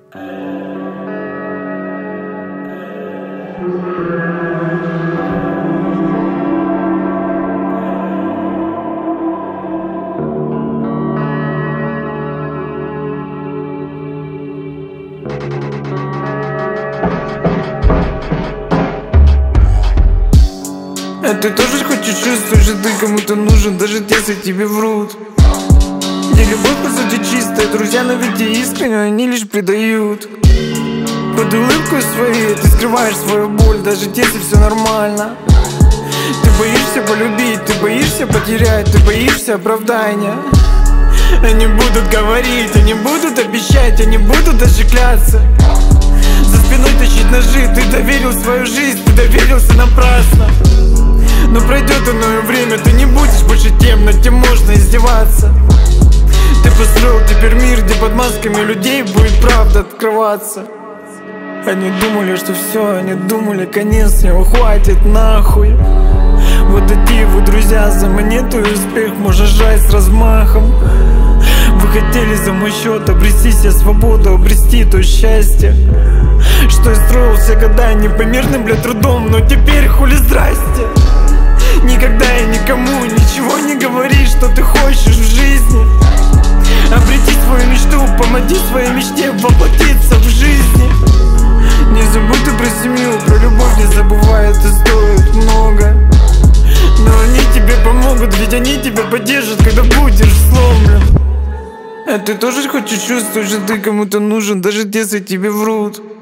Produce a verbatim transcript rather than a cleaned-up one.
А ты тоже хочешь чувствовать, что ты кому-то нужен, даже если тебе врут. Где любовь по сути чистая, друзья, но ведь и искренне они лишь предают. Под улыбкой своей ты скрываешь свою боль, даже если все нормально. Ты боишься полюбить, ты боишься потерять, ты боишься оправдания. Они будут говорить, они будут обещать, они будут даже кляться. За спиной тащить ножи, ты доверил свою жизнь, ты доверился напрасно. Но пройдет иное время, ты не будешь больше тем, над кем можно издеваться. Ты построил теперь мир, где под масками людей будет правда открываться. Они думали, что все, они думали, конец, не хватит нахуй. Вот эти вот друзья, за монету и успех можно жать с размахом. Вы хотели за мой счет обрести себе свободу, обрести то счастье, что я строил все года непомерным, бля, трудом. Но теперь хули здрасте. Никогда и никому ничего не говори, что ты хочешь в жизни. Обрети свою мечту, помоги своей мечте воплотиться в жизни. Не забудь ты про семью, про любовь не забывай, это стоит много. Но они тебе помогут, ведь они тебя поддержат, когда будешь сломлен. А ты тоже хочешь чувствовать, что ты кому-то нужен, даже если тебе врут.